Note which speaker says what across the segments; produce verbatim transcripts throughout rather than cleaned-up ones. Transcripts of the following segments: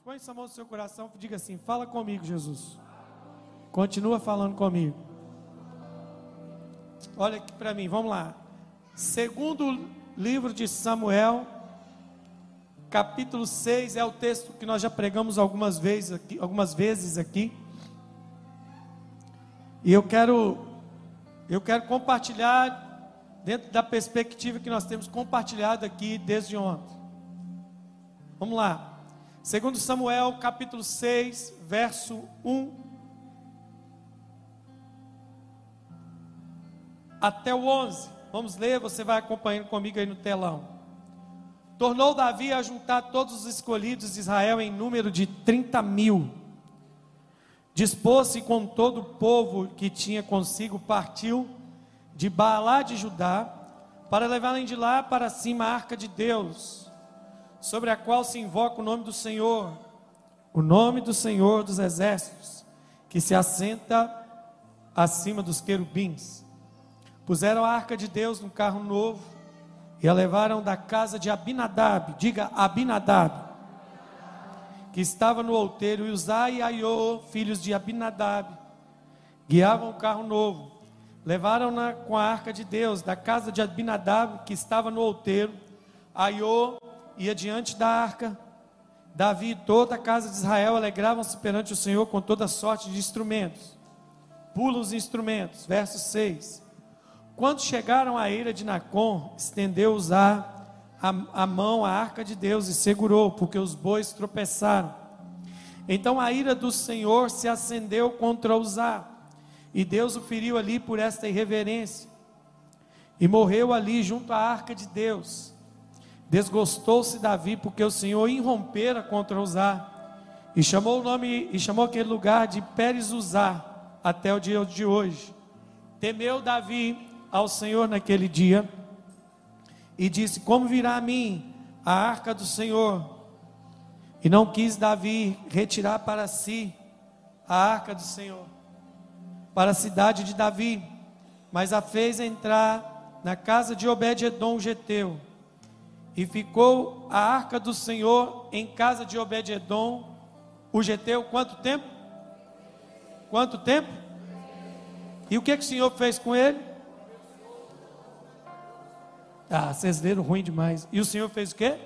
Speaker 1: Põe sua mão no seu coração e diga assim: fala comigo, Jesus. Continua falando comigo. Olha aqui para mim, vamos lá. Segundo livro de Samuel, capítulo seis, é o texto que nós já pregamos algumas vezes aqui, algumas vezes aqui. E eu quero, eu quero compartilhar dentro da perspectiva que nós temos compartilhado aqui desde ontem. Vamos lá. Segundo Samuel, capítulo seis, verso um até o onze. Vamos ler, você vai acompanhando comigo aí no telão. Tornou Davi a juntar todos os escolhidos de Israel em número de trinta mil. Dispôs-se com todo o povo que tinha consigo, partiu de Baalá de Judá, para levarem de lá para cima a arca de Deus, sobre a qual se invoca o nome do Senhor, o nome do Senhor dos exércitos, que se assenta acima dos querubins. Puseram a arca de Deus num carro novo, e a levaram da casa de Abinadab, diga Abinadab, que estava no outeiro, e Uzá e Aiô, filhos de Abinadab, guiavam o carro novo. Levaram-na com a arca de Deus da casa de Abinadab, que estava no outeiro. Aiô ia diante da arca. Davi e toda a casa de Israel alegravam-se perante o Senhor com toda sorte de instrumentos. Pula os instrumentos, verso seis. Quando chegaram à eira de Nacon, estendeu Uzá a, a mão à arca de Deus e segurou, porque os bois tropeçaram. Então a ira do Senhor se acendeu contra Uzá, e Deus o feriu ali por esta irreverência, e morreu ali junto à arca de Deus. Desgostou-se Davi, porque o Senhor irrompera contra Uzá, e chamou o nome, e chamou aquele lugar de Pérez Uzá, até o dia de hoje. Temeu Davi ao Senhor naquele dia, e disse: como virá a mim a arca do Senhor? E não quis Davi retirar para si a arca do Senhor, para a cidade de Davi, mas a fez entrar na casa de Obed-edom o geteu. E ficou a arca do Senhor em casa de Obed-edom o geteu, quanto tempo? Quanto tempo? E o que, que o Senhor fez com ele? Ah, vocês leram ruim demais. E o Senhor fez o quê?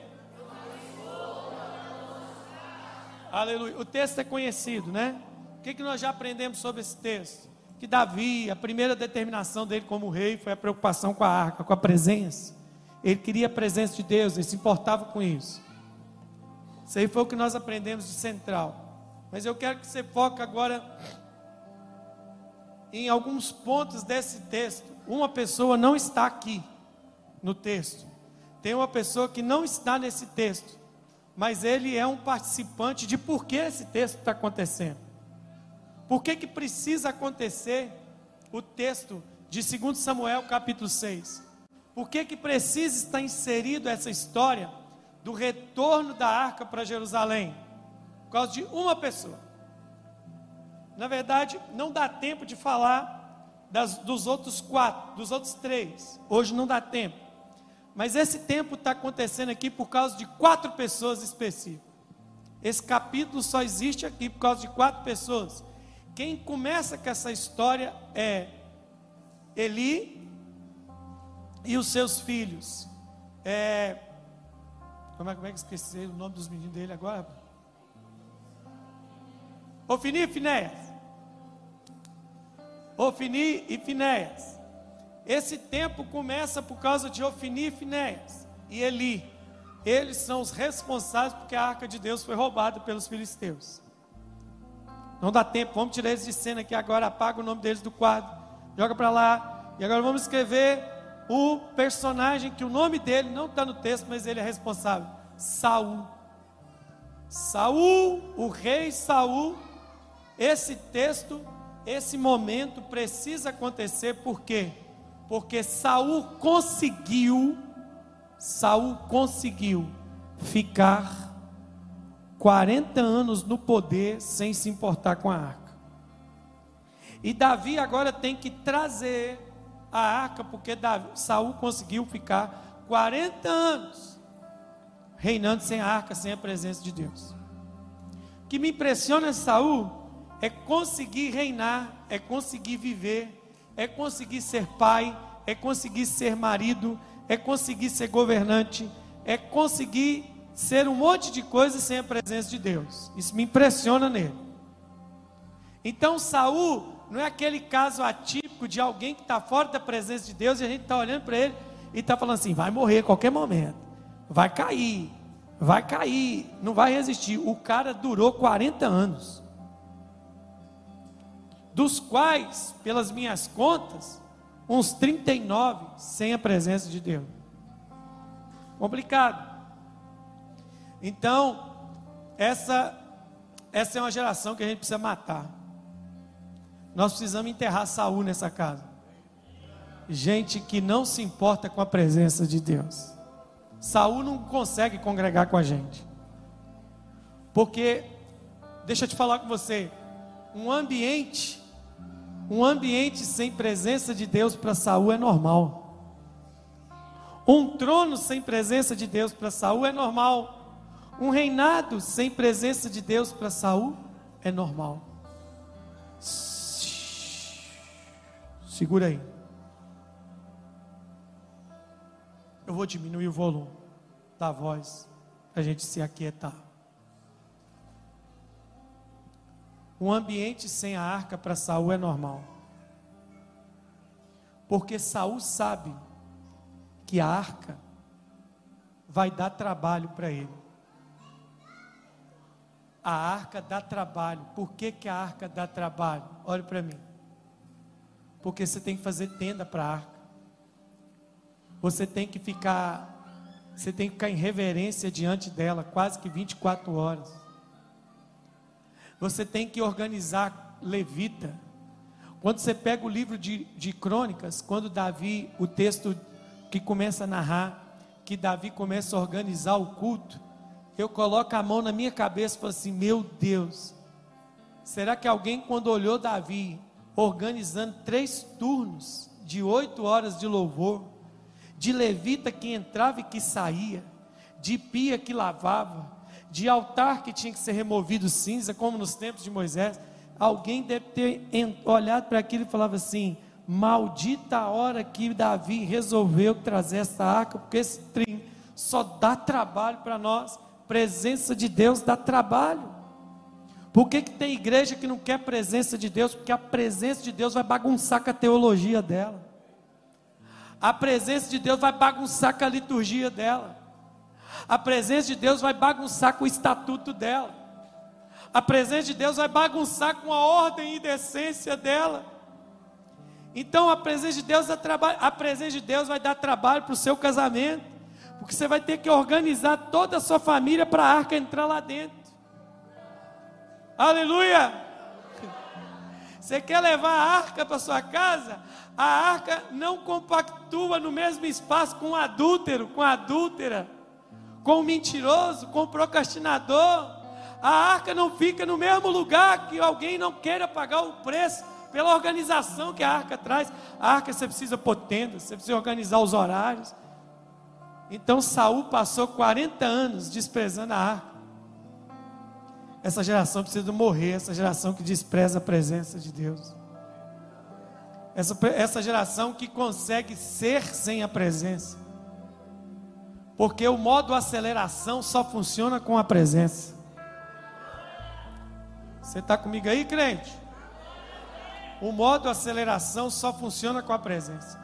Speaker 1: Aleluia. O texto é conhecido, né? O que, que nós já aprendemos sobre esse texto? Que Davi, a primeira determinação dele como rei foi a preocupação com a arca, com a presença. Ele queria a presença de Deus, ele se importava com isso. Isso aí foi o que nós aprendemos de central. Mas eu quero que você foque agora em alguns pontos desse texto. Uma pessoa não está aqui no texto. Tem uma pessoa que não está nesse texto, mas ele é um participante de por que esse texto está acontecendo. Por que que precisa acontecer o texto de segundo Samuel capítulo seis? Por que que precisa estar inserido essa história do retorno da arca para Jerusalém? Por causa de uma pessoa. Na verdade, não dá tempo de falar das, dos outros quatro, dos outros três. Hoje não dá tempo. Mas esse tempo está acontecendo aqui por causa de quatro pessoas específicas. Esse capítulo só existe aqui por causa de quatro pessoas. Quem começa com essa história é Eli e os seus filhos. É, como é, como é que esqueci o nome dos meninos dele agora? Ofni e Finéias. Ofni e Finéias. Esse tempo começa por causa de Ofni e Finéias e Eli. Eles são os responsáveis porque a arca de Deus foi roubada pelos filisteus. Não dá tempo, vamos tirar eles de cena aqui agora, apaga o nome deles do quadro, joga para lá, e agora vamos escrever o personagem que o nome dele não está no texto, mas ele é responsável, Saul. Saul, o rei Saul. Esse texto, esse momento precisa acontecer, por quê? Porque Saul conseguiu, Saul conseguiu ficar quarenta anos no poder sem se importar com a arca. E Davi agora tem que trazer a arca, porque Davi, Saul conseguiu ficar quarenta anos reinando sem a arca, sem a presença de Deus. que me impressiona em Saul é conseguir reinar, é conseguir viver, é conseguir ser pai, é conseguir ser marido, é conseguir ser governante, é conseguir ser um monte de coisas sem a presença de Deus. Isso me impressiona nele. Então Saul não é aquele caso atípico de alguém que está fora da presença de Deus e a gente está olhando para ele e está falando assim, vai morrer a qualquer momento, vai cair, vai cair, não vai resistir. O cara durou quarenta anos, dos quais, pelas minhas contas, uns trinta e nove sem a presença de Deus. Complicado. Então, essa, essa é uma geração que a gente precisa matar. Nós precisamos enterrar Saul nessa casa. Gente que não se importa com a presença de Deus. Saul não consegue congregar com a gente. Porque, deixa eu te falar com você, um ambiente, um ambiente sem presença de Deus para Saul é normal. Um trono sem presença de Deus para Saul é normal. Um reinado sem presença de Deus para Saul é normal. Segura aí. Eu vou diminuir o volume da voz para a gente se aquietar. Um ambiente sem a arca para Saul é normal. Porque Saul sabe que a arca vai dar trabalho para ele. A arca dá trabalho. Por que que a arca dá trabalho? Olhe para mim. Porque você tem que fazer tenda para a arca. Você tem que ficar, você tem que ficar em reverência diante dela, quase que vinte e quatro horas. Você tem que organizar levita. Quando você pega o livro de, de Crônicas, quando Davi, o texto que começa a narrar, que Davi começa a organizar o culto, eu coloco a mão na minha cabeça e falo assim, meu Deus, será que alguém quando olhou Davi, organizando três turnos, de oito horas de louvor, de levita que entrava e que saía, de pia que lavava, de altar que tinha que ser removido cinza, como nos tempos de Moisés, alguém deve ter olhado para aquilo e falava assim, maldita a hora que Davi resolveu trazer essa arca, porque esse trem só dá trabalho para nós. Presença de Deus dá trabalho. Por que que tem igreja que não quer presença de Deus? Porque a presença de Deus vai bagunçar com a teologia dela. A presença de Deus vai bagunçar com a liturgia dela. A presença de Deus vai bagunçar com o estatuto dela. A presença de Deus vai bagunçar com a ordem e decência dela. Então a presença de Deus dá trabalho. A presença de Deus vai dar trabalho para o seu casamento, porque você vai ter que organizar toda a sua família para a arca entrar lá dentro. Aleluia! Você quer levar a arca para sua casa? A arca não compactua no mesmo espaço com o adúltero, com a adúltera, com o mentiroso, com o procrastinador. A arca não fica no mesmo lugar que alguém não queira pagar o preço pela organização que a arca traz. A arca você precisa pôr tenda, você precisa organizar os horários. Então Saul passou quarenta anos desprezando a arca. Essa geração precisa morrer, essa geração que despreza a presença de Deus. Essa, essa geração que consegue ser sem a presença. Porque o modo aceleração só funciona com a presença. Você está comigo aí, crente? O modo aceleração só funciona com a presença.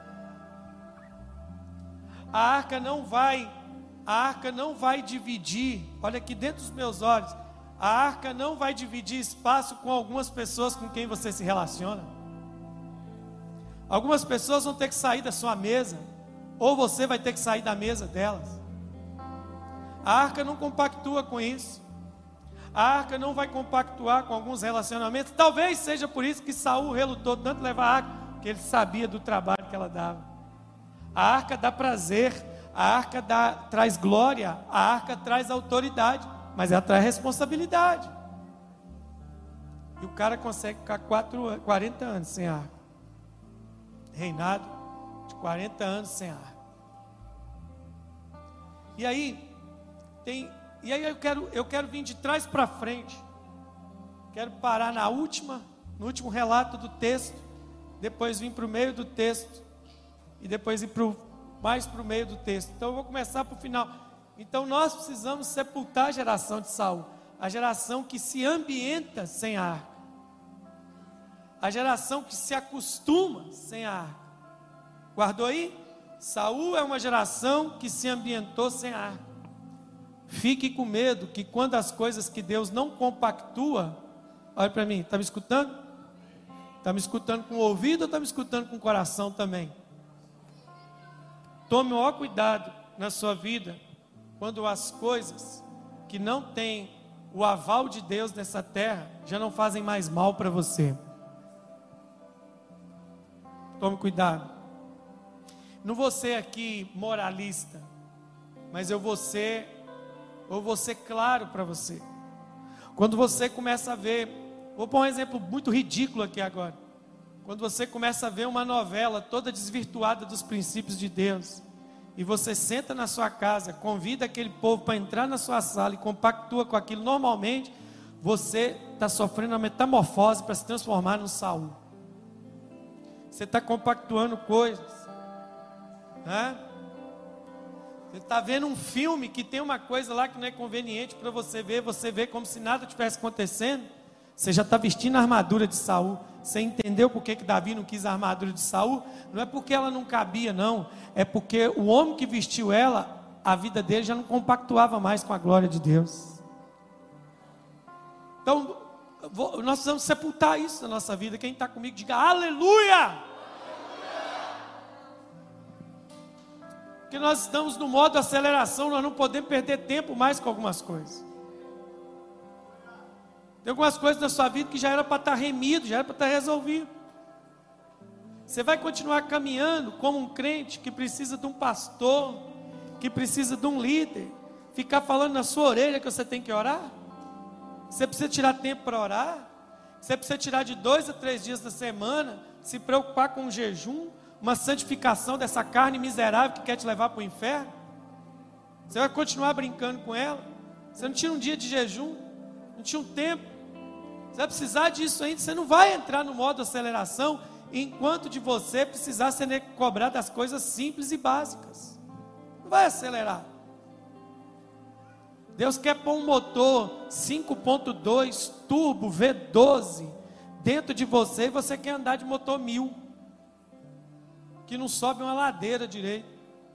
Speaker 1: A arca não vai, a arca não vai dividir, olha aqui dentro dos meus olhos, a arca não vai dividir espaço com algumas pessoas com quem você se relaciona. Algumas pessoas vão ter que sair da sua mesa, ou você vai ter que sair da mesa delas. A arca não compactua com isso. A arca não vai compactuar com alguns relacionamentos. Talvez seja por isso que Saul relutou tanto levar a arca, porque ele sabia do trabalho que ela dava. A arca dá prazer, a arca dá, traz glória, a arca traz autoridade, mas ela traz responsabilidade. E o cara consegue ficar quatro, quarenta anos sem a arca. Reinado de quarenta anos sem a arca. E aí, tem, e aí eu quero, eu quero vir de trás para frente. Quero parar na última, no último relato do texto, depois vir para o meio do texto e depois ir pro, mais para o meio do texto. Então eu vou começar para o final. Então nós precisamos sepultar a geração de Saul, a geração que se ambienta sem a arca, a geração que se acostuma sem a arca. Guardou aí? Saul é uma geração que se ambientou sem a arca. Fique com medo que quando as coisas que Deus não compactua, olha para mim, está me escutando? Está me escutando com o ouvido ou está me escutando com o coração também? Tome o maior cuidado na sua vida quando as coisas que não têm o aval de Deus nessa terra já não fazem mais mal para você. Tome cuidado. Não vou ser aqui moralista, mas eu vou ser, eu vou ser claro para você. Quando você começa a ver, vou pôr um exemplo muito ridículo aqui agora. Quando você começa a ver uma novela toda desvirtuada dos princípios de Deus, e você senta na sua casa, convida aquele povo para entrar na sua sala e compactua com aquilo normalmente, você está sofrendo uma metamorfose para se transformar no Saul. Você está compactuando coisas, né? Você está vendo um filme que tem uma coisa lá que não é conveniente para você ver, você vê como se nada tivesse acontecendo. Você já está vestindo a armadura de Saul. Você entendeu por que que Davi não quis a armadura de Saul? Não é porque ela não cabia, não. É porque o homem que vestiu ela, a vida dele já não compactuava mais com a glória de Deus. Então, vou, nós precisamos sepultar isso na nossa vida. Quem está comigo, diga aleluia! Porque nós estamos no modo aceleração, nós não podemos perder tempo mais com algumas coisas. Tem algumas coisas na sua vida que já era para estar remido, já era para estar resolvido. Você vai continuar caminhando como um crente que precisa de um pastor, que precisa de um líder, ficar falando na sua orelha que você tem que orar? Você precisa tirar tempo para orar? Você precisa tirar de dois a três dias da semana, se preocupar com um jejum, uma santificação dessa carne miserável que quer te levar para o inferno? Você vai continuar brincando com ela? Você não tira um dia de jejum, não tira um tempo. Você vai precisar disso ainda. Você não vai entrar no modo aceleração enquanto de você precisar ser cobrado das coisas simples e básicas. Não vai acelerar. Deus quer pôr um motor cinco ponto dois turbo V doze dentro de você e você quer andar de motor mil, que não sobe uma ladeira direito.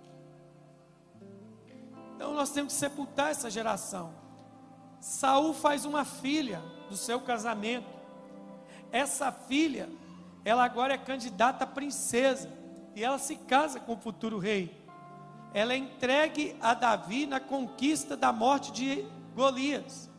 Speaker 1: Então nós temos que sepultar essa geração. Saul faz uma filha do seu casamento. Essa filha, ela agora é candidata a princesa e ela se casa com o futuro rei. Ela é entregue a Davi na conquista da morte de Golias.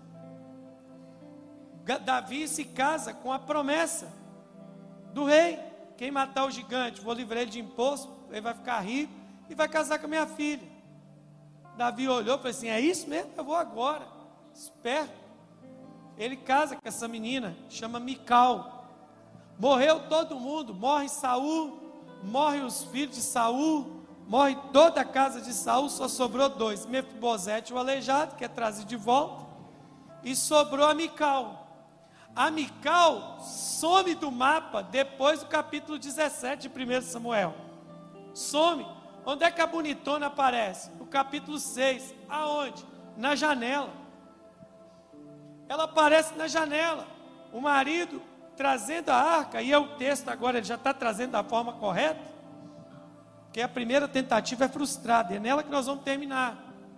Speaker 1: Davi se casa com a promessa do rei: quem matar o gigante, vou livrar ele de imposto, ele vai ficar rico e vai casar com a minha filha. Davi olhou e falou assim: é isso mesmo? Eu vou agora. Esperto. Ele casa com essa menina, chama Mical. Morreu todo mundo, morre Saul, morre os filhos de Saul, morre toda a casa de Saul, só sobrou dois: Mefibosete, o aleijado, que é trazido de volta, e sobrou a Mical. A Mical some do mapa depois do capítulo dezessete de primeiro Samuel. Some. Onde é que a bonitona aparece? No capítulo seis. Aonde? Na janela. Ela aparece na janela. O marido trazendo a arca, e é o texto agora, ele já está trazendo da forma correta, que a primeira tentativa é frustrada, e é nela que nós vamos terminar.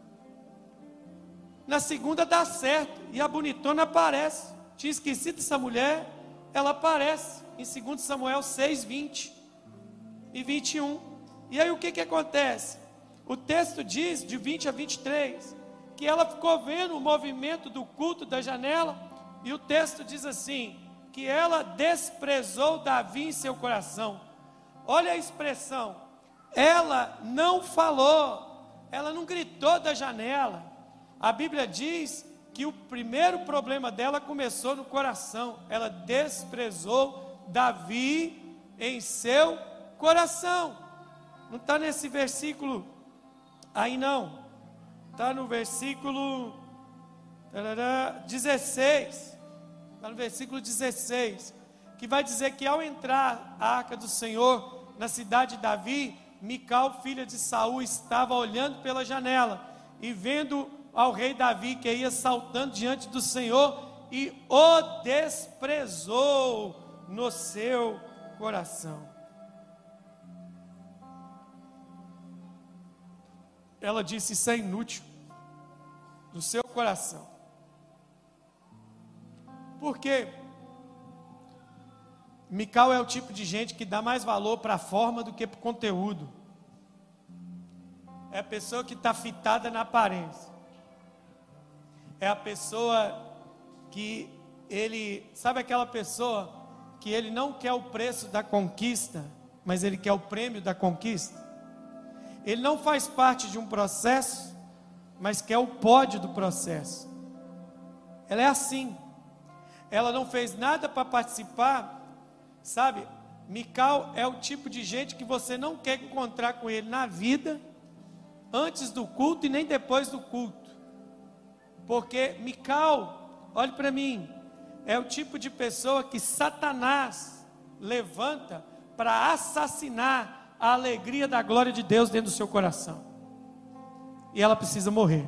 Speaker 1: Na segunda dá certo, e a bonitona aparece. Tinha esquecido essa mulher, ela aparece em segundo Samuel seis, vinte e vinte e um. E aí o que que acontece? O texto diz, de vinte a vinte e três, que ela ficou vendo o movimento do culto da janela, e o texto diz assim, que ela desprezou Davi em seu coração. Olha a expressão, ela não falou, ela não gritou da janela. A Bíblia diz que o primeiro problema dela começou no coração. Ela desprezou Davi em seu coração. Não está nesse versículo aí não, está no versículo tarará, dezesseis. está no versículo dezesseis, que vai dizer que ao entrar a arca do Senhor na cidade de Davi, Mical, filha de Saul, estava olhando pela janela e vendo ao rei Davi que ia saltando diante do Senhor e o desprezou no seu coração. Ela disse: isso é inútil, no seu coração. Por quê? Mical é o tipo de gente que dá mais valor para a forma do que para o conteúdo. É a pessoa que está fitada na aparência. É a pessoa que ele, sabe aquela pessoa que ele não quer o preço da conquista, mas ele quer o prêmio da conquista? Ele não faz parte de um processo, mas quer o pódio do processo. Ela é assim. Ela não fez nada para participar. Sabe, Mical é o tipo de gente que você não quer encontrar com ele na vida, antes do culto e nem depois do culto. Porque Mical, olhe para mim, é o tipo de pessoa que Satanás levanta para assassinar a alegria da glória de Deus dentro do seu coração. E ela precisa morrer.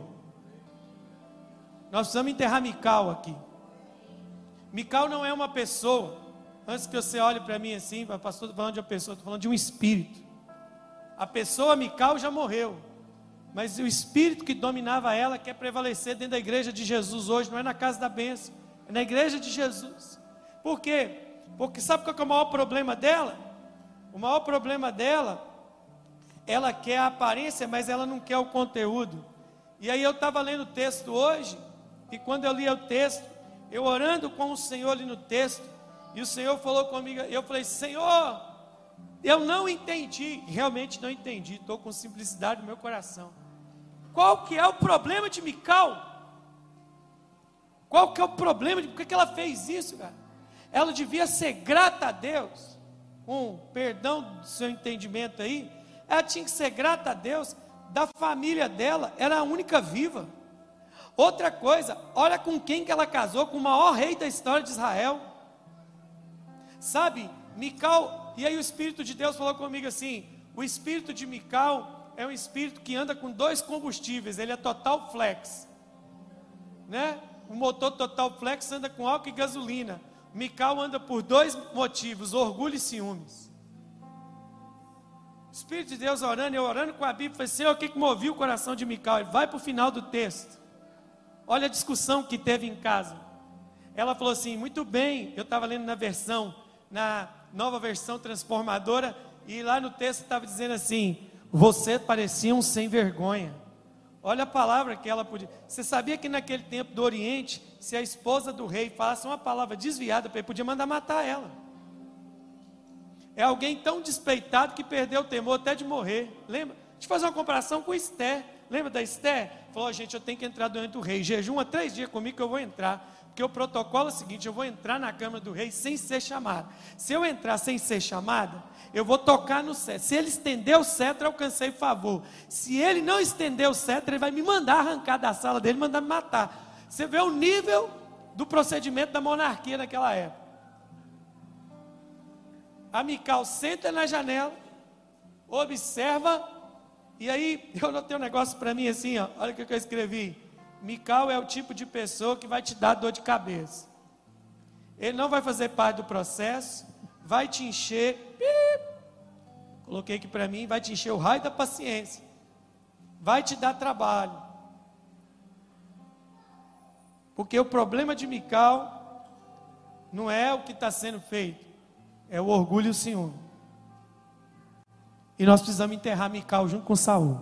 Speaker 1: Nós precisamos enterrar Mical aqui. Mical não é uma pessoa. Antes que você olhe para mim assim, pastor, estou falando de uma pessoa, estou falando de um espírito. A pessoa Mical já morreu, mas o espírito que dominava ela quer prevalecer dentro da igreja de Jesus hoje. Não é na casa da bênção, é na igreja de Jesus. Por quê? Porque sabe qual que é o maior problema dela? O maior problema dela, ela quer a aparência, mas ela não quer o conteúdo. E aí eu estava lendo o texto hoje, e quando eu li o texto, eu orando com o Senhor ali no texto, e o Senhor falou comigo, e eu falei: Senhor, eu não entendi, realmente não entendi, estou com simplicidade no meu coração. Qual que é o problema de Mical? Qual que é o problema, de, por que que ela fez isso, cara? Ela devia ser grata a Deus, com perdão do seu entendimento aí, ela tinha que ser grata a Deus, da família dela, era a única viva. Outra coisa, olha com quem que ela casou, com o maior rei da história de Israel. Sabe, Mical, e aí o Espírito de Deus falou comigo assim: o espírito de Mical é um espírito que anda com dois combustíveis, ele é total flex, né? O motor total flex anda com álcool e gasolina. Mical anda por dois motivos: orgulho e ciúmes. O Espírito de Deus orando, eu orando com a Bíblia, falei: Senhor, o que que moveu o coração de Mical? Ele vai para o final do texto, olha a discussão que teve em casa. Ela falou assim: muito bem, eu estava lendo na versão, na nova versão transformadora, e lá no texto estava dizendo assim: você parecia um sem vergonha. Olha a palavra que ela podia. Você sabia que naquele tempo do Oriente, se a esposa do rei falasse uma palavra desviada para ele, podia mandar matar ela. É alguém tão despeitado que perdeu o temor até de morrer. Lembra? Deixa eu fazer uma comparação com Esther. Lembra da Esther? Falou: gente, eu tenho que entrar diante do rei, jejum três dias comigo que eu vou entrar. Porque o protocolo é o seguinte: eu vou entrar na câmara do rei sem ser chamada. Se eu entrar sem ser chamada, eu vou tocar no cetro. Se ele estender o cetro, eu alcancei favor. Se ele não estender o cetro, ele vai me mandar arrancar da sala dele, mandar me matar. Você vê o nível do procedimento da monarquia naquela época. A Mical senta na janela, observa, e aí eu notei um negócio para mim assim, ó, olha o que eu escrevi: Mical é o tipo de pessoa que vai te dar dor de cabeça. Ele não vai fazer parte do processo, vai te encher, pip, coloquei aqui para mim, vai te encher o raio da paciência, vai te dar trabalho. Porque o problema de Mical não é o que está sendo feito, é o orgulho e o ciúme. E nós precisamos enterrar Mical junto com Saul.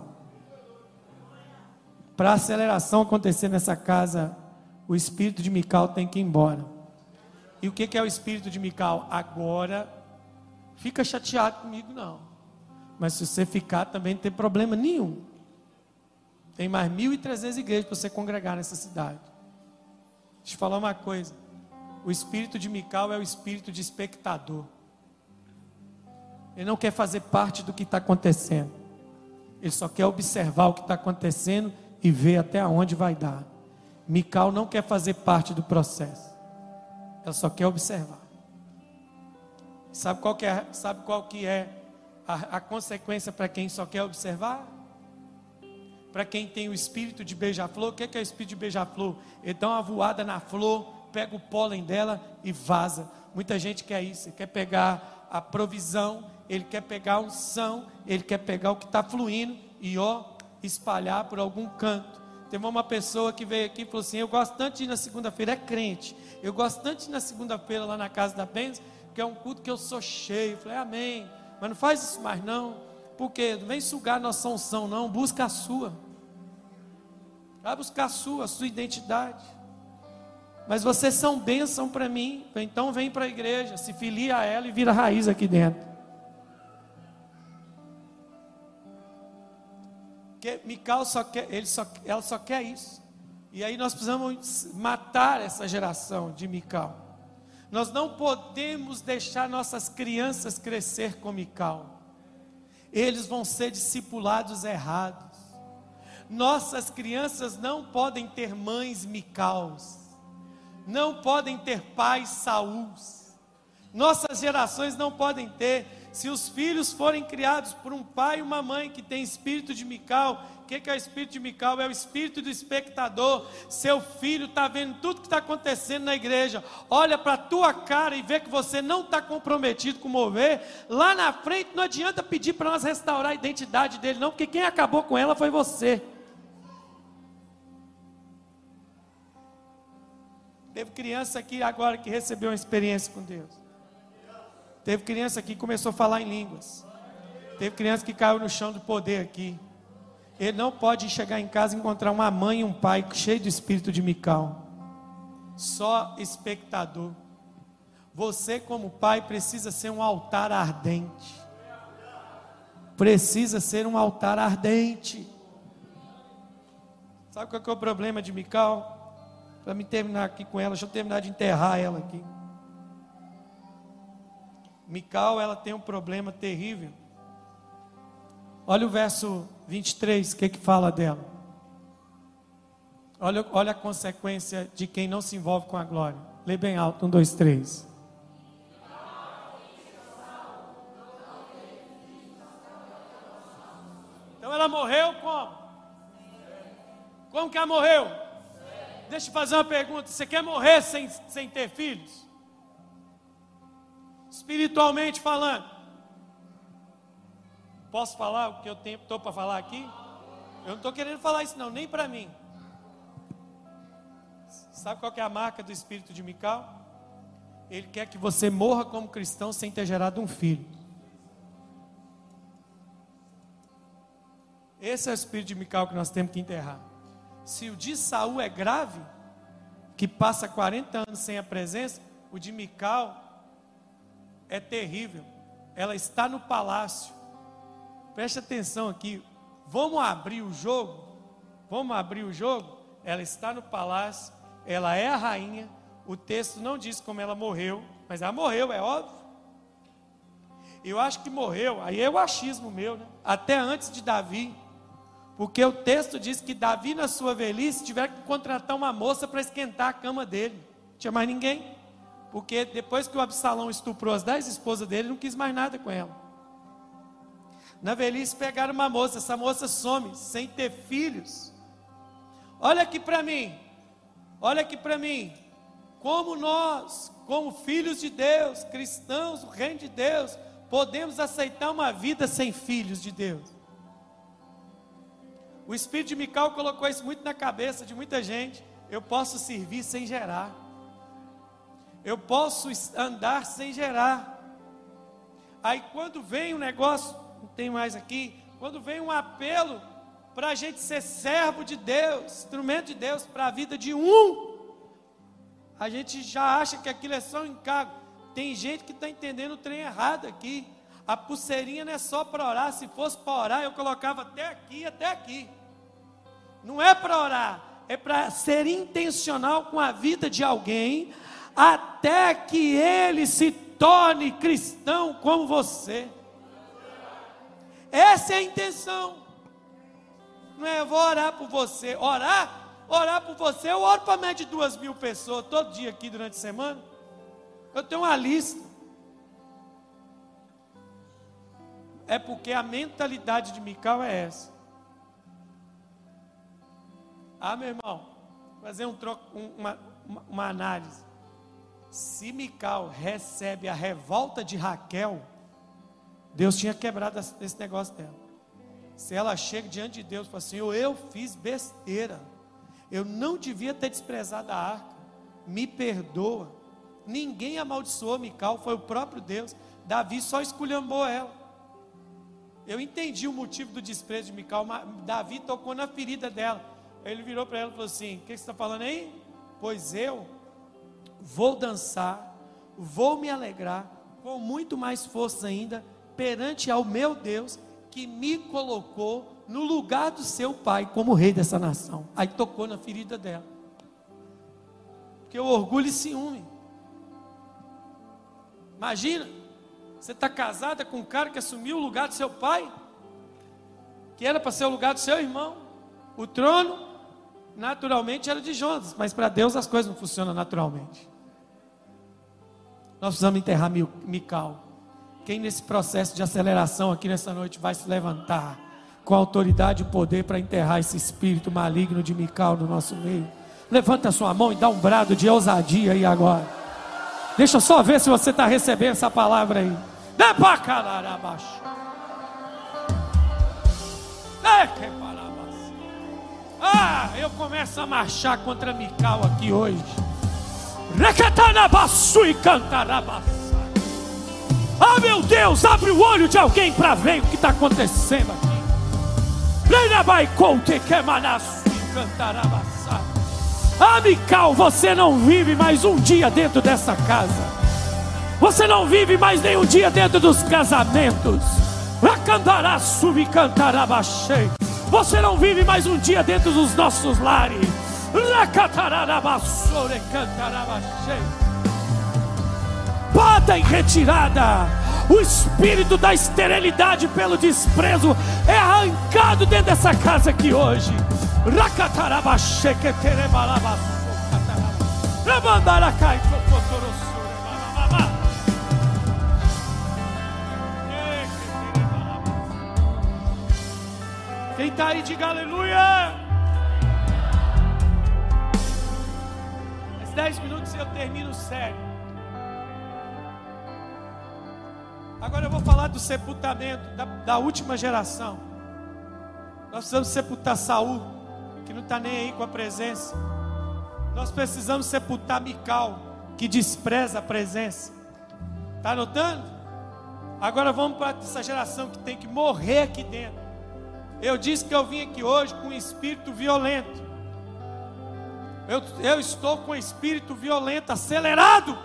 Speaker 1: Para a aceleração acontecer nessa casa, o espírito de Mical tem que ir embora. E o que que é o espírito de Mical? Agora, fica chateado comigo não, mas se você ficar também não tem problema nenhum. Tem mais mil e trezentas igrejas para você congregar nessa cidade. Deixa eu falar uma coisa: o espírito de Mical é o espírito de espectador. Ele não quer fazer parte do que está acontecendo, ele só quer observar o que está acontecendo e ver até onde vai dar. Mical não quer fazer parte do processo. ela só quer observar. Sabe qual que é, sabe qual que é a, a consequência para quem só quer observar? Para quem tem o espírito de beija-flor, o que é, que é o espírito de beija-flor? Ele dá uma voada na flor, pega o pólen dela e vaza. Muita gente quer isso, ele quer pegar a provisão, ele quer pegar a unção, ele quer pegar o que está fluindo e ó, espalhar por algum canto. Teve uma pessoa que veio aqui e falou assim: eu gosto tanto de ir na segunda-feira, é crente, eu gosto tanto de ir na segunda-feira lá na casa da bênção, que é um culto que eu sou cheio. Eu falei: amém, mas não faz isso mais não, porque não vem sugar nossa unção não, busca a sua, vai buscar a sua, a sua identidade. Mas vocês são bênção para mim, então vem para a igreja, se filia a ela e vira raiz aqui dentro. Porque Mical só quer, ele só, ela só quer isso. E aí nós precisamos matar essa geração de Mical. Nós não podemos deixar nossas crianças crescer com Mical. Eles vão ser discipulados errados. Nossas crianças não podem ter mães Micaus. Não podem ter pais Saúls. Nossas gerações não podem ter. Se os filhos forem criados por um pai e uma mãe que tem espírito de Mical, o que, que é o espírito de Mical? É o espírito do espectador. Seu filho está vendo tudo que está acontecendo na igreja, olha para a tua cara e vê que você não está comprometido com o mover. Lá na frente não adianta pedir para nós restaurar a identidade dele não, porque quem acabou com ela foi você. Teve criança aqui agora que recebeu uma experiência com Deus. Teve criança aqui que começou a falar em línguas. Teve criança que caiu no chão do poder aqui. Ele não pode chegar em casa e encontrar uma mãe e um pai cheio do espírito de Mical. Só espectador. Você como pai precisa ser um altar ardente. Precisa ser um altar ardente. Sabe qual que é o problema de Mical? Para me terminar aqui com ela, deixa eu terminar de enterrar ela aqui. Mical, ela tem um problema terrível. Olha o verso vinte e três, o que que fala dela? Olha, olha a consequência de quem não se envolve com a glória. Lê bem alto, um, dois, três. Então ela morreu como? Como que ela morreu? Deixa eu fazer uma pergunta: você quer morrer sem, sem ter filhos? Espiritualmente falando. Posso falar o que eu estou para falar aqui? Eu não estou querendo falar isso não, nem para mim. Sabe qual que é a marca do espírito de Mical? Ele quer que você morra como cristão sem ter gerado um filho. Esse é o espírito de Mical que nós temos que enterrar. Se o de Saul é grave, que passa quarenta anos sem a presença, o de Mical é terrível. Ela está no palácio. Preste atenção aqui. Vamos abrir o jogo? Vamos abrir o jogo? Ela está no palácio, ela é a rainha. O texto não diz como ela morreu, mas ela morreu, é óbvio. Eu acho que morreu, aí é o achismo meu, né? Até antes de Davi. Porque o texto diz que Davi, na sua velhice, tiveram que contratar uma moça para esquentar a cama dele. Não tinha mais ninguém. Porque depois que o Absalão estuprou as dez esposas dele, não quis mais nada com ela. Na velhice pegaram uma moça, essa moça some, sem ter filhos. Olha aqui para mim, olha aqui para mim. Como nós, como filhos de Deus, cristãos, o reino de Deus, podemos aceitar uma vida sem filhos de Deus. O espírito de Mical colocou isso muito na cabeça de muita gente. Eu posso servir sem gerar. Eu posso andar sem gerar. Aí quando vem um negócio, não tem mais aqui, quando vem um apelo para a gente ser servo de Deus, instrumento de Deus para a vida de um, a gente já acha que aquilo é só um encargo. Tem gente que está entendendo o trem errado aqui. A pulseirinha não é só para orar. Se fosse para orar, eu colocava até aqui, até aqui. Não é para orar, é para ser intencional com a vida de alguém, até que ele se torne cristão como você. Essa é a intenção. Não é eu vou orar por você. Orar, orar por você, eu oro para mais de duas mil pessoas todo dia aqui durante a semana. Eu tenho uma lista. É porque a mentalidade de Mical é essa. Ah, meu irmão, vou fazer um troco, uma, uma, uma análise. Se Mical recebe a revolta de Raquel, Deus tinha quebrado esse negócio dela. Se ela chega diante de Deus e fala assim: eu fiz besteira, eu não devia ter desprezado a arca, me perdoa. Ninguém amaldiçoou Mical, foi o próprio Deus. Davi só esculhambou ela. Eu entendi o motivo do desprezo de Mical, mas Davi tocou na ferida dela. Ele virou para ela e falou assim: o que você está falando aí? Pois eu vou dançar, vou me alegrar, com muito mais força ainda, perante ao meu Deus, que me colocou no lugar do seu pai, como rei dessa nação. Aí tocou na ferida dela. Porque o orgulho e ciúme. Imagina, você está casada com um cara que assumiu o lugar do seu pai, que era para ser o lugar do seu irmão. O trono, naturalmente, era de Jonas, mas para Deus as coisas não funcionam naturalmente. Nós precisamos enterrar Mical. Quem nesse processo de aceleração aqui nessa noite vai se levantar com autoridade e poder para enterrar esse espírito maligno de Mical no nosso meio? Levanta a sua mão e dá um brado de ousadia aí agora. Deixa eu só ver se você está recebendo essa palavra aí. Ah, eu começo a marchar contra Mical aqui hoje. Ah, meu Deus, abre o olho de alguém para ver o que está acontecendo aqui. Ah, Mical, você não vive mais um dia dentro dessa casa. Você não vive mais nenhum dia dentro dos casamentos. Você não vive mais um dia dentro dos nossos lares. Bata em retirada. O espírito da esterilidade pelo desprezo é arrancado dentro dessa casa aqui hoje. Quem está aí, diga aleluia. Mais dez minutos e eu termino sério. Agora eu vou falar do sepultamento da, da última geração. Nós precisamos sepultar Saul, que não está nem aí com a presença. Nós precisamos sepultar Mical, que despreza a presença. Está anotando? Agora vamos para essa geração que tem que morrer aqui dentro. Eu disse que eu vim aqui hoje com um espírito violento. Eu, eu estou com um espírito violento, acelerado.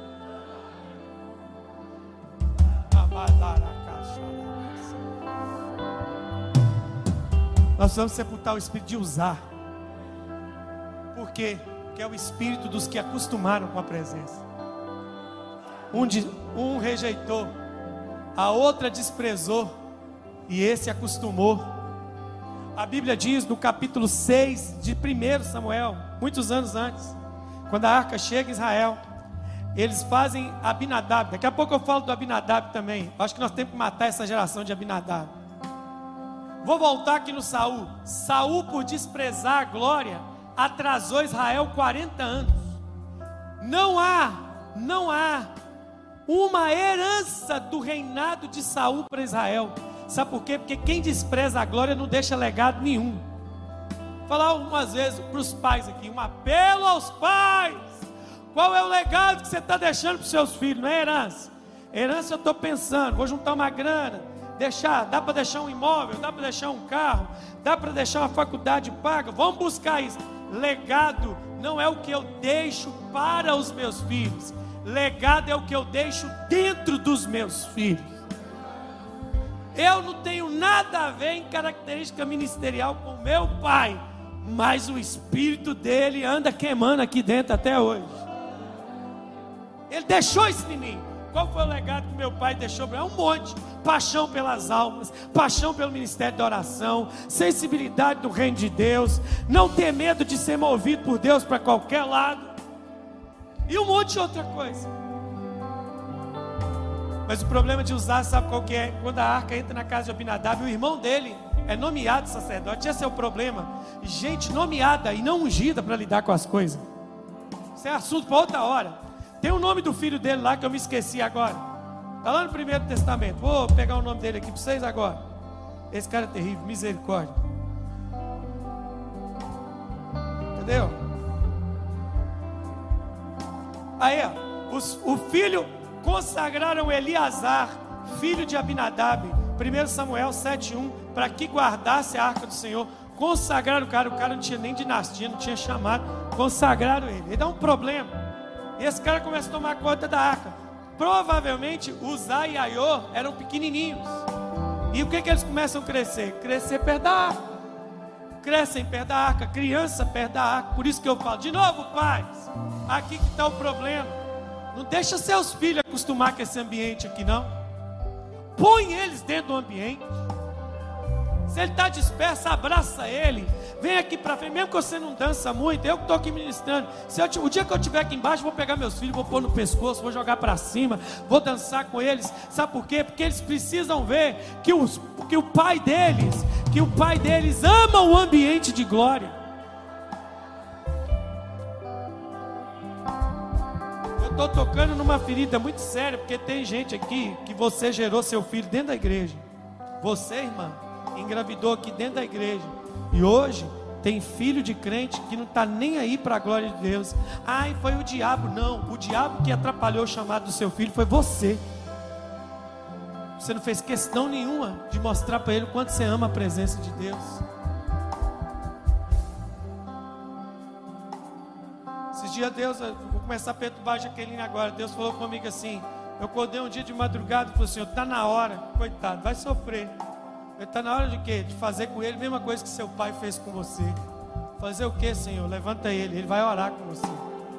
Speaker 1: Nós precisamos sepultar o espírito de usar. Por quê? Porque é o espírito dos que acostumaram com a presença. Um, de, um rejeitou, a outra desprezou, e esse acostumou. A Bíblia diz no capítulo seis de primeiro Samuel, muitos anos antes, quando a arca chega em Israel, eles fazem Abinadab. Daqui a pouco eu falo do Abinadab também. Acho que nós temos que matar essa geração de Abinadab. Vou voltar aqui no Saul. Saul, por desprezar a glória, atrasou Israel quarenta anos. Não há, não há uma herança do reinado de Saul para Israel. Sabe por quê? Porque quem despreza a glória não deixa legado nenhum. Vou falar algumas vezes para os pais aqui, um apelo aos pais. Qual é o legado que você está deixando para os seus filhos? Não é herança. Herança eu estou pensando, vou juntar uma grana, deixar, dá para deixar um imóvel, dá para deixar um carro, dá para deixar uma faculdade paga, vamos buscar isso. Legado não é o que eu deixo para os meus filhos, legado é o que eu deixo dentro dos meus filhos. Eu não tenho nada a ver em característica ministerial com meu pai, mas o espírito dele anda queimando aqui dentro até hoje. Ele deixou isso em mim. Qual foi o legado que meu pai deixou para mim? Um monte. Paixão pelas almas, paixão pelo ministério da oração, sensibilidade do reino de Deus, não ter medo de ser movido por Deus para qualquer lado, e um monte de outra coisa. Mas o problema de usar, sabe qual que é? Quando a arca entra na casa de Abinadab, o irmão dele é nomeado sacerdote. Esse é o problema. Gente nomeada e não ungida para lidar com as coisas. Isso é assunto para outra hora. Tem o nome do filho dele lá que eu me esqueci agora. Está lá no Primeiro Testamento. Vou pegar o nome dele aqui para vocês agora. Esse cara é terrível, misericórdia. Entendeu? Aí, ó, os, o filho consagraram Eleazar, filho de Abinadab, primeiro Samuel sete um, para que guardasse a arca do Senhor. Consagraram o cara, o cara não tinha nem dinastia, não tinha chamado, consagraram ele. Ele dá um problema. E esse cara começa a tomar conta da arca. Provavelmente Uzá e Aiô eram pequenininhos. E o que que eles começam a crescer? Crescer perto da arca. Crescem perto da arca, criança perto da arca. Por isso que eu falo, de novo, pais, aqui que está o problema. Não deixa seus filhos acostumar com esse ambiente aqui, não. Põe eles dentro do ambiente. Se ele está disperso, abraça ele. Vem aqui para frente, mesmo que você não dança muito, eu que estou aqui ministrando. Se eu, o dia que eu estiver aqui embaixo, vou pegar meus filhos, vou pôr no pescoço, vou jogar para cima, vou dançar com eles. Sabe por quê? Porque eles precisam ver que, os, que o pai deles, que o pai deles ama o ambiente de glória. Eu estou tocando numa ferida muito séria, porque tem gente aqui que você gerou seu filho dentro da igreja. Você, irmã, engravidou aqui dentro da igreja. E hoje tem filho de crente que não está nem aí para a glória de Deus. Ai, foi o diabo. Não, o diabo que atrapalhou o chamado do seu filho foi você. Você não fez questão nenhuma de mostrar para ele o quanto você ama a presença de Deus. Esses dias Deus, eu vou começar a perturbar a Jaqueline agora. Deus falou comigo assim, eu acordei um dia de madrugada e falei assim, está na hora, coitado, vai sofrer. Está na hora de quê? De fazer com ele a mesma coisa que seu pai fez com você. Fazer o que, Senhor? Levanta ele, ele vai orar com você.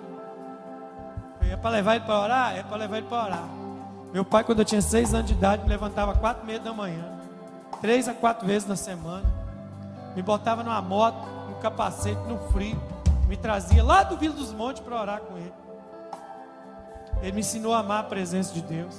Speaker 1: É para levar ele para orar? É para levar ele para orar. Meu pai, quando eu tinha seis anos de idade, me levantava quatro e meia da manhã, três a quatro vezes na semana, me botava numa moto, no capacete, no frio, me trazia lá do Vila dos Montes para orar com ele. Ele me ensinou a amar a presença de Deus.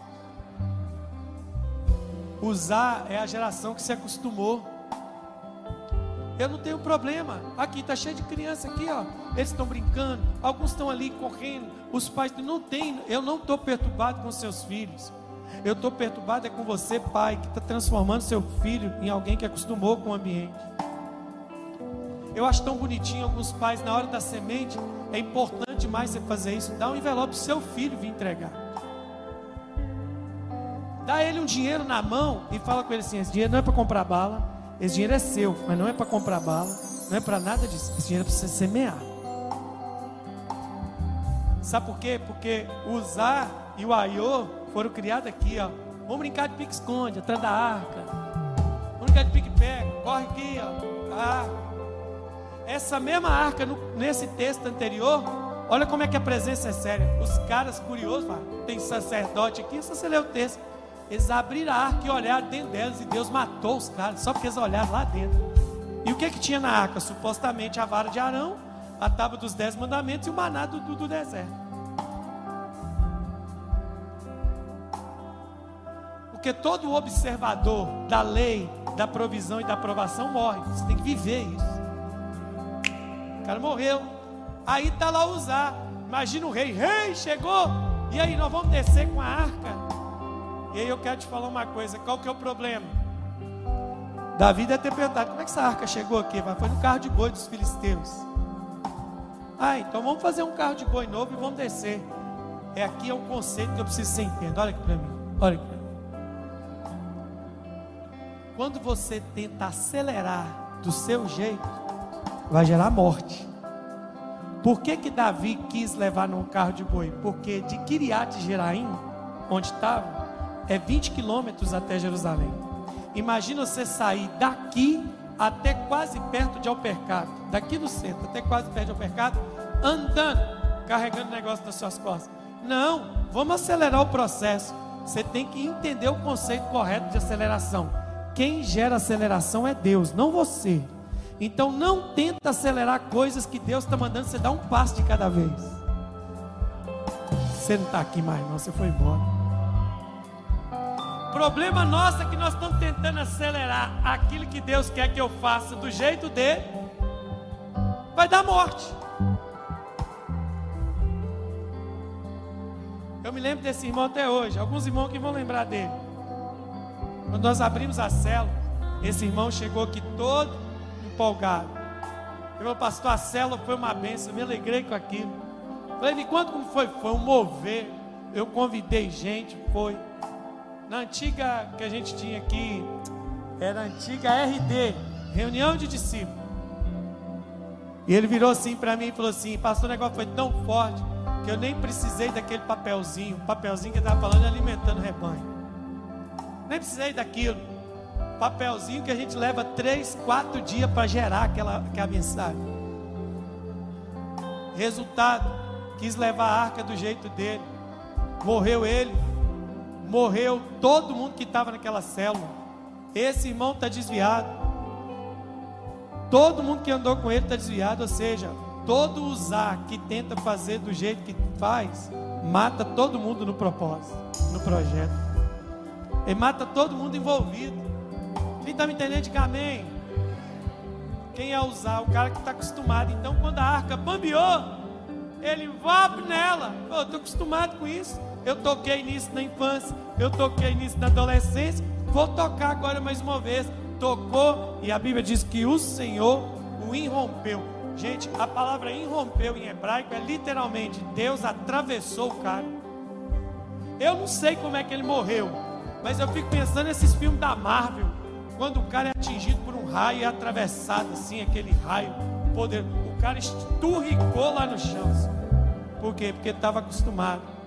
Speaker 1: Usar é a geração que se acostumou. Eu não tenho problema. Aqui está cheio de criança aqui, ó. Eles estão brincando, alguns estão ali correndo. Os pais não tem. Eu não estou perturbado com seus filhos. Eu estou perturbado é com você, pai, que está transformando seu filho em alguém que acostumou com o ambiente. Eu acho tão bonitinho alguns pais na hora da semente. É importante demais você fazer isso. Dá um envelope para o seu filho vir entregar. Dá ele um dinheiro na mão e fala com ele assim: esse dinheiro não é para comprar bala, esse dinheiro é seu, mas não é para comprar bala, não é para nada disso, esse dinheiro é para você semear. Sabe por quê? Porque o Uzá e o Aiô foram criados aqui, ó. Vamos brincar de pique-esconde, atrás da arca. Vamos brincar de pique-pega, corre aqui, ó. Ah. Essa mesma arca, no, nesse texto anterior, olha como é que a presença é séria. Os caras curiosos, ah, tem sacerdote aqui, só você lê o texto. Eles abriram a arca e olharam dentro delas, e Deus matou os caras, só porque eles olharam lá dentro. E o que que tinha na arca? Supostamente a vara de Arão, a tábua dos dez mandamentos e o maná do, do, do deserto. Porque todo observador da lei, da provisão e da aprovação morre. Você tem que viver isso. O cara morreu. Aí está lá Uzá. Imagina o rei, rei, chegou. E aí nós vamos descer com a arca. E aí eu quero te falar uma coisa. Qual que é o problema? Davi deve ter perguntado: como é que essa arca chegou aqui? Foi no carro de boi dos filisteus. Ah, então vamos fazer um carro de boi novo e vamos descer. É aqui é um conceito que eu preciso que você entenda. Olha aqui para mim. Olha aqui para mim. Quando você tenta acelerar do seu jeito, vai gerar morte. Por que que Davi quis levar num carro de boi? Porque de Quiriate Jeraim, onde estava, é vinte quilômetros até Jerusalém. Imagina você sair daqui até quase perto de Alpercato, daqui no centro até quase perto de Alpercato, andando, carregando o negócio nas suas costas. Não, vamos acelerar o processo. Você tem que entender o conceito correto de aceleração. Quem gera aceleração é Deus, não você. Então não tenta acelerar coisas que Deus está mandando você dar um passo de cada vez. Você não está aqui mais não, você foi embora. problema nosso é que nós estamos tentando acelerar aquilo que Deus quer que eu faça do jeito dele. Vai dar morte. Eu me lembro desse irmão até hoje. Alguns irmãos que vão lembrar dele. Quando nós abrimos a célula, esse irmão chegou aqui todo empolgado. Ele falou: pastor, a célula foi uma bênção. Eu me alegrei com aquilo. Falei: me conta como foi. Foi um mover. Eu convidei gente, foi. Na antiga que a gente tinha aqui, era a antiga R D, reunião de discípulos. E ele virou assim para mim e falou assim: pastor, o negócio foi tão forte que eu nem precisei daquele papelzinho. O papelzinho que ele estava falando, alimentando o rebanho. Nem precisei daquilo. Papelzinho que a gente leva três, quatro dias para gerar aquela, aquela mensagem. Resultado, quis levar a arca do jeito dele. Morreu ele. Morreu todo mundo que estava naquela célula. Esse irmão está desviado. Todo mundo que andou com ele está desviado. Ou seja, todo usar que tenta fazer do jeito que faz, mata todo mundo no propósito, no projeto. Ele mata todo mundo envolvido. Quem está me entendendo, diga amém. Quem é usar? O cara que está acostumado. Então quando a arca bambeou, ele vai nela. Eu estou acostumado com isso. Eu toquei nisso na infância, eu toquei nisso na adolescência, vou tocar agora mais uma vez. Tocou, e a Bíblia diz que o Senhor o irrompeu. Gente, a palavra irrompeu em hebraico é literalmente Deus atravessou o cara. Eu não sei como é que ele morreu, mas eu fico pensando nesses filmes da Marvel, quando o cara é atingido por um raio e é atravessado assim, aquele raio poder, o cara esturricou lá no chão. Por quê? Porque ele estava acostumado.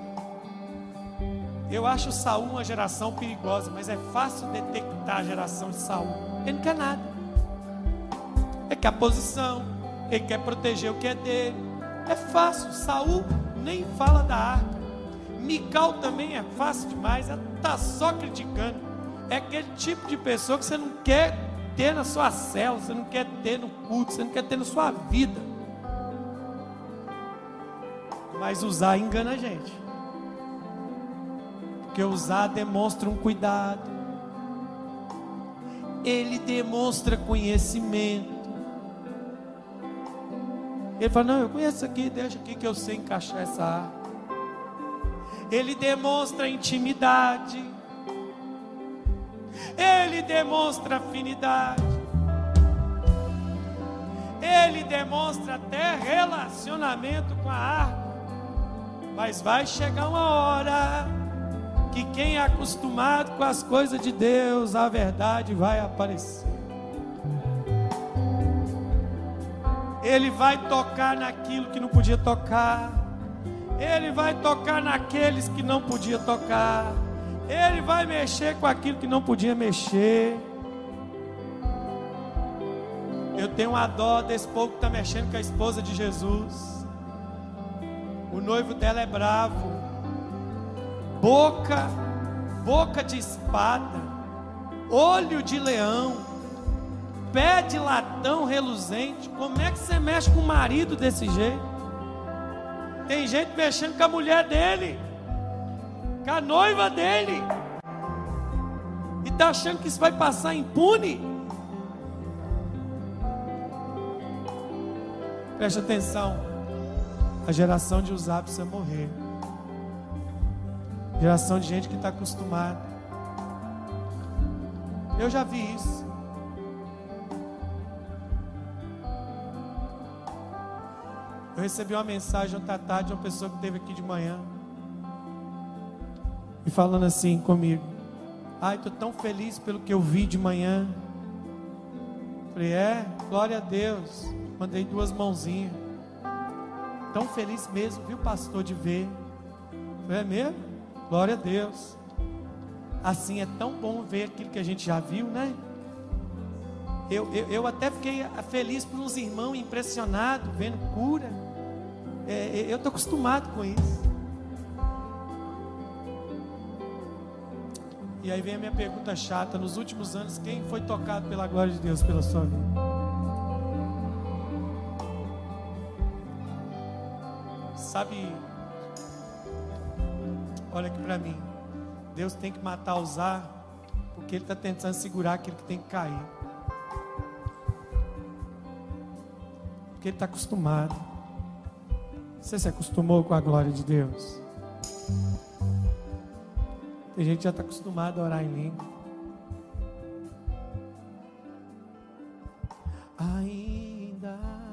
Speaker 1: Eu acho Saul uma geração perigosa, mas é fácil detectar a geração de Saul. Ele não quer nada. Ele quer a posição, ele quer proteger o que é dele. É fácil. Saul nem fala da arca. Mical também é fácil demais. Ela está só criticando. É aquele tipo de pessoa que você não quer ter na sua célula, você não quer ter no culto, você não quer ter na sua vida. Mas usar engana a gente. Porque usar demonstra um cuidado. Ele demonstra conhecimento. Ele fala: não, eu conheço aqui, deixa aqui que eu sei encaixar essa arca. Ele demonstra intimidade. Ele demonstra afinidade. Ele demonstra até relacionamento com a arca. Mas vai chegar uma hora que quem é acostumado com as coisas de Deus, a verdade vai aparecer. Ele vai tocar naquilo que não podia tocar. Ele vai tocar naqueles que não podia tocar. Ele vai mexer com aquilo que não podia mexer. Eu tenho uma dó desse povo que está mexendo com a esposa de Jesus. O noivo dela é bravo. Boca, boca de espada, olho de leão, pé de latão reluzente. Como é que você mexe com o marido desse jeito? Tem gente mexendo com a mulher dele, com a noiva dele, e está achando que isso vai passar impune. Preste atenção, a geração de usar precisa morrer. Geração de gente que está acostumada. Eu já vi isso. Eu recebi uma mensagem ontem à tarde de uma pessoa que esteve aqui de manhã e falando assim comigo: ai, estou tão feliz pelo que eu vi de manhã. Falei: é, glória a Deus. Mandei duas mãozinhas. Tão feliz mesmo, viu, pastor, de ver. Falei: é mesmo? Glória a Deus. Assim é tão bom ver aquilo que a gente já viu, né? Eu, eu, eu até fiquei feliz por uns irmãos impressionados, vendo cura. É, eu estou acostumado com isso. E aí vem a minha pergunta chata: nos últimos anos, quem foi tocado pela glória de Deus pela sua vida? Sabe, olha aqui para mim. Deus tem que matar os ar, porque Ele está tentando segurar aquele que tem que cair. Porque Ele está acostumado. Você se acostumou com a glória de Deus? Tem gente que já está acostumado a orar em língua. Ainda